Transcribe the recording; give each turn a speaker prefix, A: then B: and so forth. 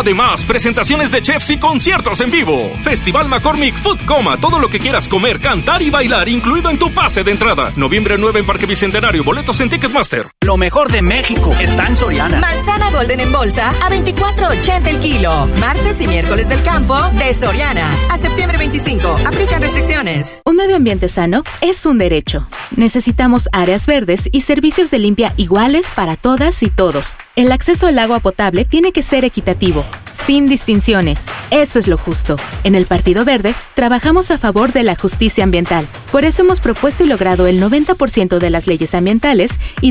A: Además, presentaciones de chefs y conciertos en vivo. Festival McCormick Food Coma. Todo lo que quieras comer, cantar y bailar, incluido en tu pase de entrada. Noviembre 9 en Parque Bicentenario. Boletos en Ticketmaster.
B: Lo mejor de México está en Soriana.
C: Manzana Golden en bolsa a $24.80 el kilo. Martes y miércoles del campo de Soriana. A septiembre 25. Aplican restricciones.
D: Un medio ambiente sano es un derecho. Necesitamos áreas verdes y servicios de limpia iguales para todas y todos. El acceso al agua potable tiene que ser equitativo, sin distinciones. Eso es lo justo. En el Partido Verde, trabajamos a favor de la justicia ambiental. Por eso hemos propuesto y logrado el 90% de las leyes ambientales y